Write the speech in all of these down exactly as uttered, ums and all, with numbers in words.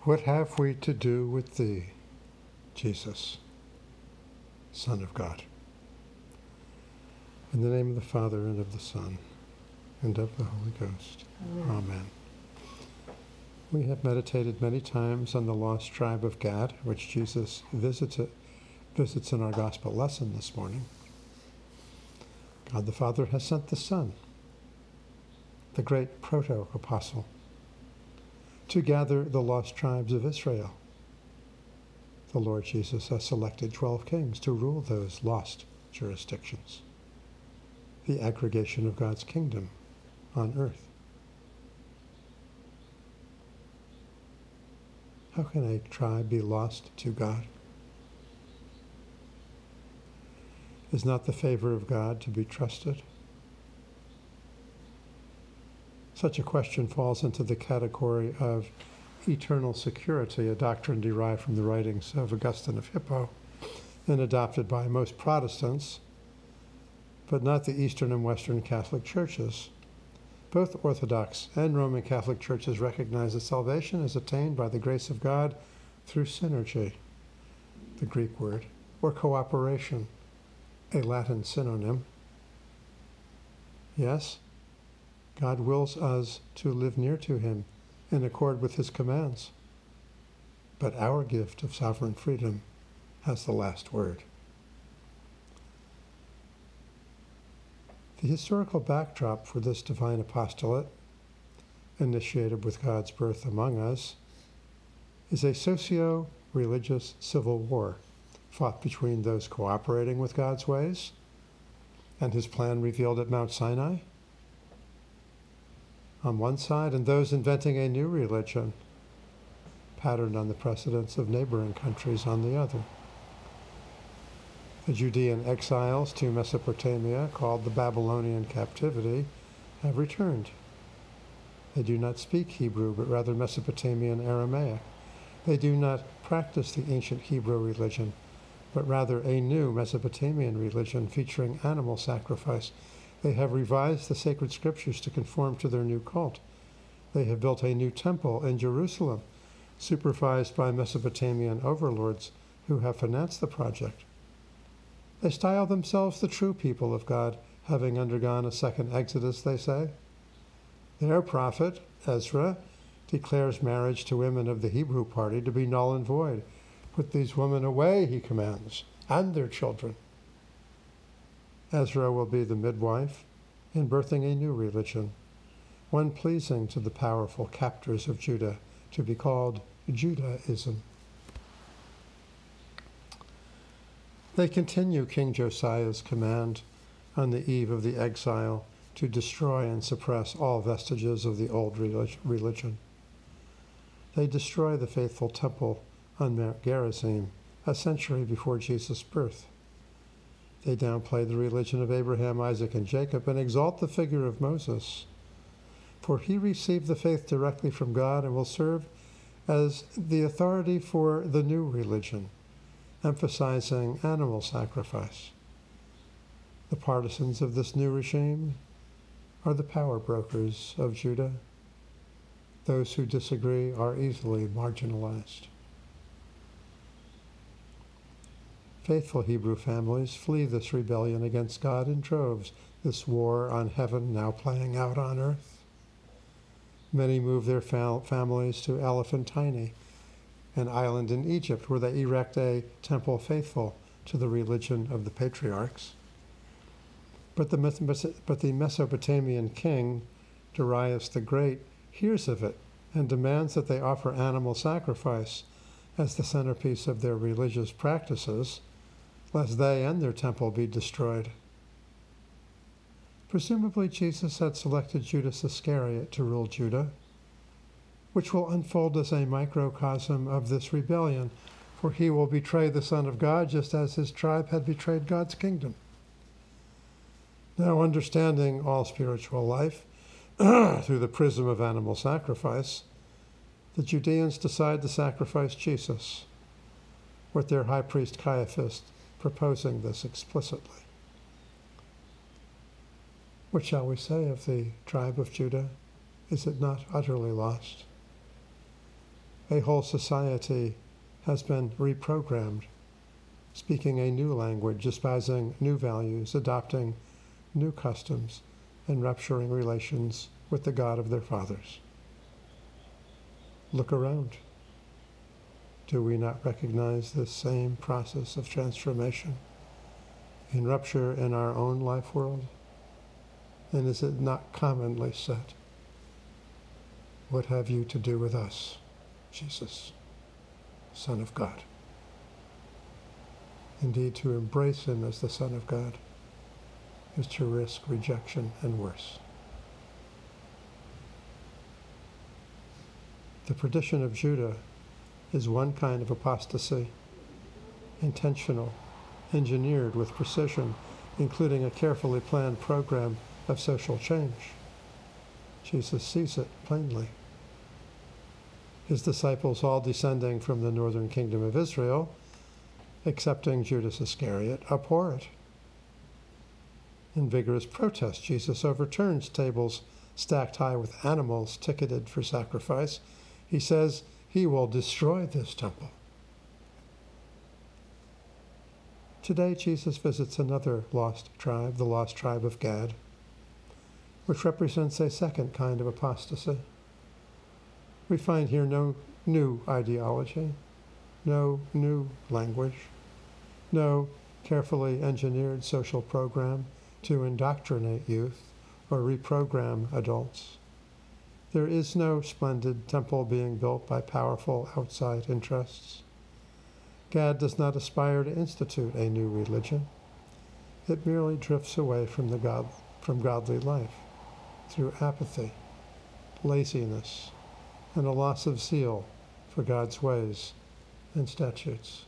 What have we to do with thee, Jesus, Son of God? In the name of the Father, and of the Son, and of the Holy Ghost. Amen. Amen. We have meditated many times on the lost tribe of Gad, which Jesus visited, visits in our gospel lesson this morning. God the Father has sent the Son, the great proto-apostle, to gather the lost tribes of Israel. The Lord Jesus has selected twelve kings to rule those lost jurisdictions, the aggregation of God's kingdom on earth. How can a tribe be lost to God? Is not the favor of God to be trusted? Such a question falls into the category of eternal security, a doctrine derived from the writings of Augustine of Hippo and adopted by most Protestants, but not the Eastern and Western Catholic churches. Both Orthodox and Roman Catholic churches recognize that salvation is attained by the grace of God through synergy, the Greek word, or cooperation, a Latin synonym. Yes, God wills us to live near to him in accord with his commands, but our gift of sovereign freedom has the last word. The historical backdrop for this divine apostolate, initiated with God's birth among us, is a socio-religious civil war fought between those cooperating with God's ways and his plan revealed at Mount Sinai on one side, and those inventing a new religion patterned on the precedents of neighboring countries on the other. The Judean exiles to Mesopotamia, called the Babylonian captivity, have returned. They do not speak Hebrew, but rather Mesopotamian Aramaic. They do not practice the ancient Hebrew religion, but rather a new Mesopotamian religion featuring animal sacrifice. They have revised the sacred scriptures to conform to their new cult. They have built a new temple in Jerusalem, supervised by Mesopotamian overlords who have financed the project. They style themselves the true people of God, having undergone a second exodus, they say. Their prophet, Ezra, declares marriage to women of the Hebrew party to be null and void. Put these women away, he commands, and their children. Ezra will be the midwife in birthing a new religion, one pleasing to the powerful captors of Judah, to be called Judaism. They continue King Josiah's command on the eve of the exile to destroy and suppress all vestiges of the old religion. They destroy the faithful temple on Mount Gerizim a century before Jesus' birth. They downplay the religion of Abraham, Isaac, and Jacob and exalt the figure of Moses, for he received the faith directly from God and will serve as the authority for the new religion, emphasizing animal sacrifice. The partisans of this new regime are the power brokers of Judah. Those who disagree are easily marginalized. Faithful Hebrew families flee this rebellion against God in droves, this war on heaven now playing out on earth. Many move their fam- families to Elephantine, an island in Egypt, where they erect a temple faithful to the religion of the patriarchs. But the, but the Mesopotamian king, Darius the Great, hears of it and demands that they offer animal sacrifice as the centerpiece of their religious practices, lest they and their temple be destroyed. Presumably, Jesus had selected Judas Iscariot to rule Judah, which will unfold as a microcosm of this rebellion, for he will betray the Son of God just as his tribe had betrayed God's kingdom. Now, understanding all spiritual life through the prism of animal sacrifice, the Judeans decide to sacrifice Jesus, with their high priest Caiaphas proposing this explicitly. What shall we say of the tribe of Judah? Is it not utterly lost? A whole society has been reprogrammed, speaking a new language, espousing new values, adopting new customs, and rupturing relations with the God of their fathers. Look around. Do we not recognize this same process of transformation in rupture in our own life world? And is it not commonly said, "What have you to do with us, Jesus, Son of God?" Indeed, to embrace him as the Son of God is to risk rejection and worse. The perdition of Judah is one kind of apostasy, intentional, engineered with precision, including a carefully planned program of social change. Jesus sees it plainly. His disciples, all descending from the northern kingdom of Israel, excepting Judas Iscariot, abhor it. In vigorous protest, Jesus overturns tables stacked high with animals ticketed for sacrifice. He says he will destroy this temple. Today, Jesus visits another lost tribe, the lost tribe of Gad, which represents a second kind of apostasy. We find here no new ideology, no new language, no carefully engineered social program to indoctrinate youth or reprogram adults. There is no splendid temple being built by powerful outside interests. Gad does not aspire to institute a new religion. It merely drifts away from the God, from godly life through apathy, laziness, and a loss of zeal for God's ways and statutes.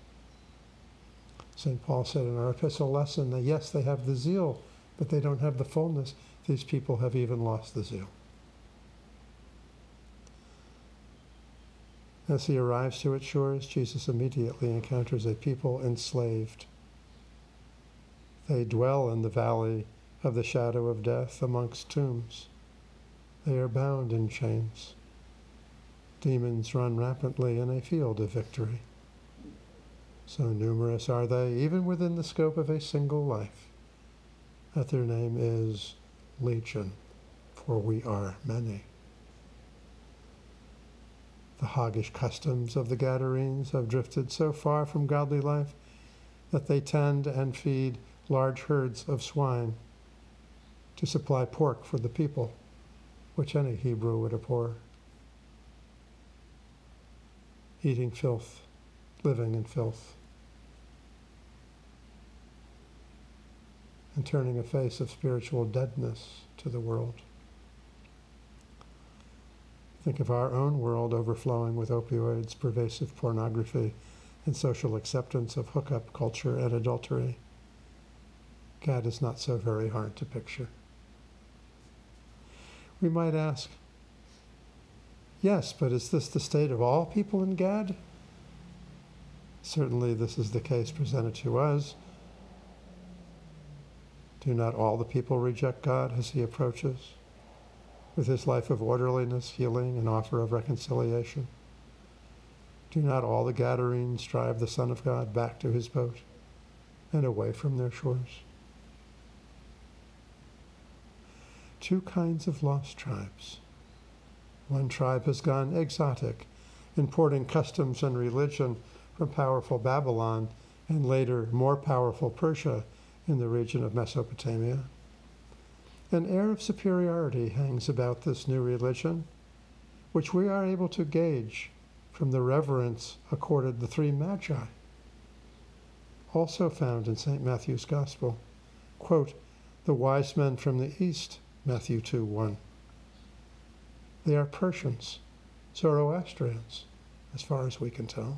Saint Paul said in our epistle lesson that yes, they have the zeal, but they don't have the fullness. These people have even lost the zeal. As he arrives to its shores, Jesus immediately encounters a people enslaved. They dwell in the valley of the shadow of death amongst tombs. They are bound in chains. Demons run rampantly in a field of victory. So numerous are they, even within the scope of a single life, that their name is Legion, for we are many. The hoggish customs of the Gadarenes have drifted so far from godly life that they tend and feed large herds of swine to supply pork for the people, which any Hebrew would abhor. Eating filth, living in filth, and turning a face of spiritual deadness to the world. Think of our own world overflowing with opioids, pervasive pornography, and social acceptance of hookup culture and adultery. Gad is not so very hard to picture. We might ask, yes, but is this the state of all people in Gad? Certainly this is the case presented to us. Do not all the people reject God as he approaches, with his life of orderliness, healing, and offer of reconciliation? Do not all the Gadarenes drive the Son of God back to his boat and away from their shores? Two kinds of lost tribes. One tribe has gone exotic, importing customs and religion from powerful Babylon and later more powerful Persia in the region of Mesopotamia. An air of superiority hangs about this new religion, which we are able to gauge from the reverence accorded the three magi, also found in Saint Matthew's Gospel. Quote, the wise men from the east, Matthew two one. They are Persians, Zoroastrians, as far as we can tell.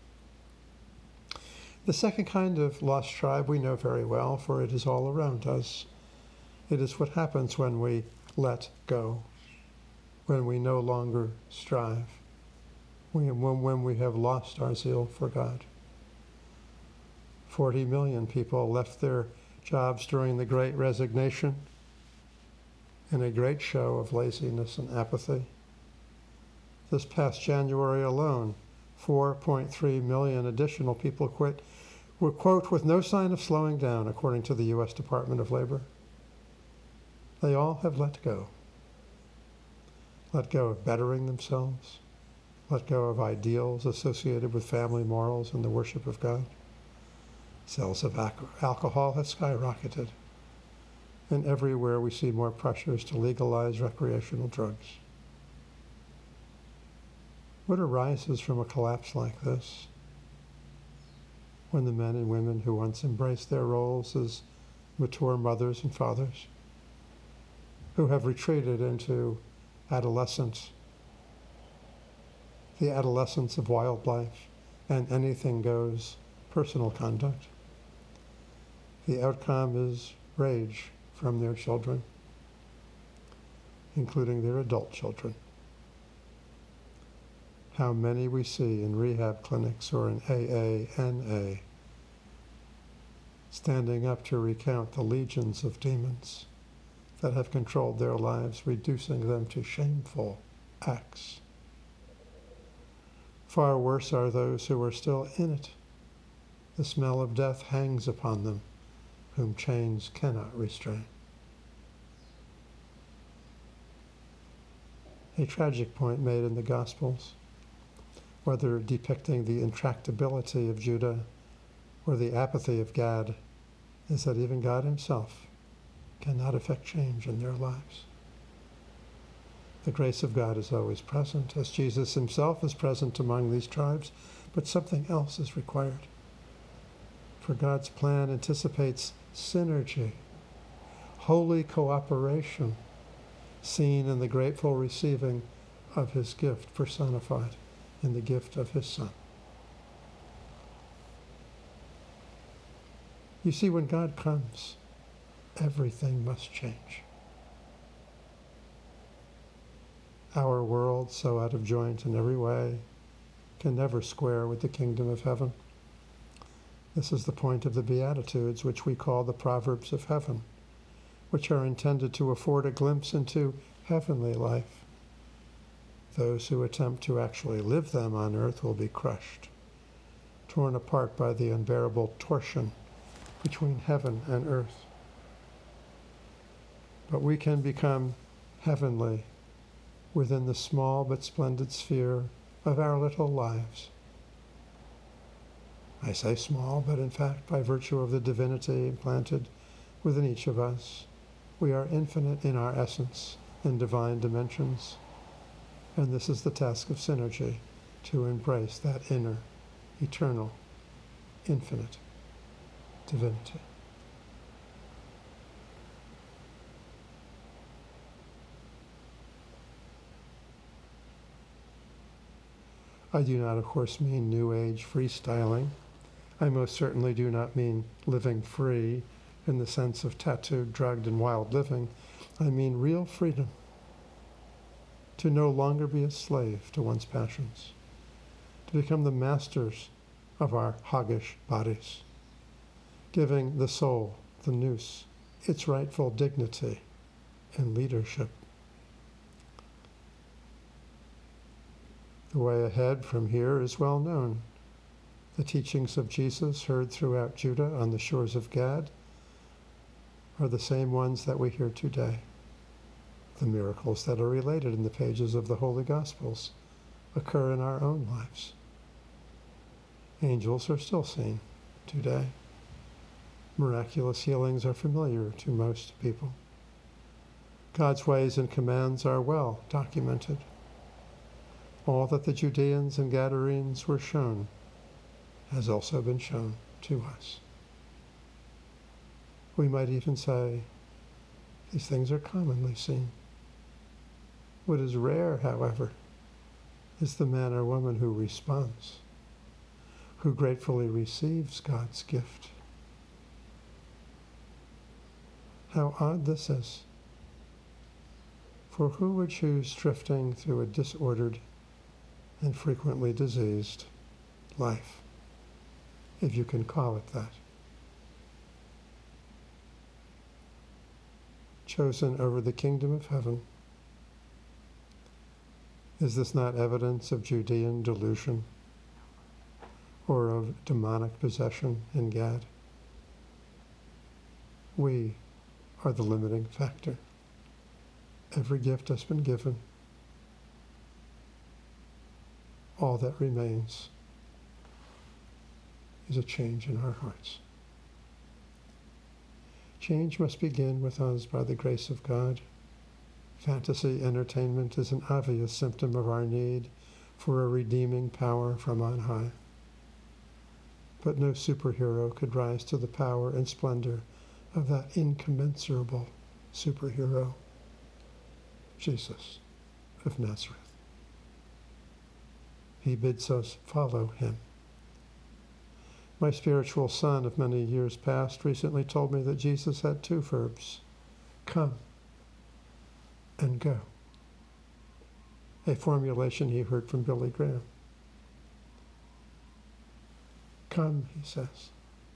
The second kind of lost tribe we know very well, for it is all around us. It is what happens when we let go, when we no longer strive, when, when we have lost our zeal for God. Forty million people left their jobs during the Great Resignation in a great show of laziness and apathy. This past January alone, four point three million additional people quit, were, quote, with no sign of slowing down, according to the U S Department of Labor. They all have let go. Let go of bettering themselves. Let go of ideals associated with family morals and the worship of God. Sales of alcohol have skyrocketed. And everywhere we see more pressures to legalize recreational drugs. What arises from a collapse like this? When the men and women who once embraced their roles as mature mothers and fathers, who have retreated into adolescence, the adolescence of wildlife and anything goes personal conduct. The outcome is rage from their children, including their adult children. How many we see in rehab clinics or in A A N A standing up to recount the legions of demons that have controlled their lives, reducing them to shameful acts. Far worse are those who are still in it. The smell of death hangs upon them, whom chains cannot restrain. A tragic point made in the Gospels, whether depicting the intractability of Judah or the apathy of Gad, is that even God himself cannot effect change in their lives. The grace of God is always present, as Jesus himself is present among these tribes, but something else is required. For God's plan anticipates synergy, holy cooperation, seen in the grateful receiving of his gift, personified in the gift of his Son. You see, when God comes, everything must change. Our world, so out of joint in every way, can never square with the kingdom of heaven. This is the point of the Beatitudes, which we call the Proverbs of Heaven, which are intended to afford a glimpse into heavenly life. Those who attempt to actually live them on earth will be crushed, torn apart by the unbearable torsion between heaven and earth. But we can become heavenly within the small but splendid sphere of our little lives. I say small, but in fact, by virtue of the divinity implanted within each of us, we are infinite in our essence and divine dimensions. And this is the task of synergy, to embrace that inner, eternal, infinite divinity. I do not, of course, mean New Age freestyling. I most certainly do not mean living free in the sense of tattooed, drugged, and wild living. I mean real freedom, to no longer be a slave to one's passions, to become the masters of our hoggish bodies, giving the soul, the nous, its rightful dignity and leadership. The way ahead from here is well known. The teachings of Jesus heard throughout Judah on the shores of Gad are the same ones that we hear today. The miracles that are related in the pages of the Holy Gospels occur in our own lives. Angels are still seen today. Miraculous healings are familiar to most people. God's ways and commands are well documented. All that the Judeans and Gadarenes were shown has also been shown to us. We might even say these things are commonly seen. What is rare, however, is the man or woman who responds, who gratefully receives God's gift. How odd this is. For who would choose drifting through a disordered and frequently diseased life, if you can call it that? Chosen over the kingdom of heaven, Is this not evidence of Judean delusion or of demonic possession in Gad? We are the limiting factor. Every gift has been given. All that remains is a change in our hearts. Change must begin with us by the grace of God. Fantasy entertainment is an obvious symptom of our need for a redeeming power from on high. But no superhero could rise to the power and splendor of that incommensurable superhero, Jesus of Nazareth. He bids us follow him. My spiritual son of many years past recently told me that Jesus had two verbs, come and go, a formulation he heard from Billy Graham. Come, he says.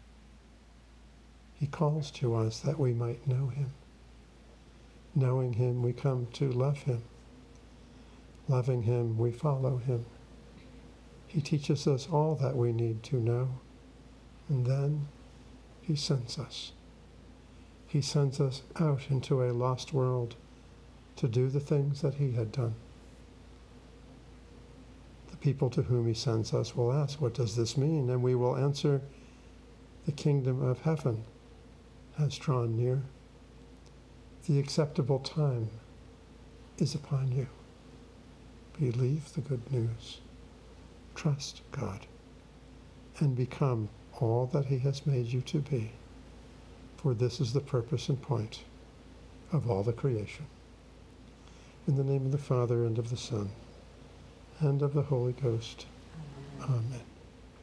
He calls to us that we might know him. Knowing him, we come to love him. Loving him, we follow him. He teaches us all that we need to know, and then he sends us. He sends us out into a lost world to do the things that he had done. The people to whom he sends us will ask, what does this mean? And we will answer, the kingdom of heaven has drawn near. The acceptable time is upon you. Believe the good news. Trust God and become all that he has made you to be. For this is the purpose and point of all the creation. In the name of the Father, and of the Son, and of the Holy Ghost. Amen. Amen.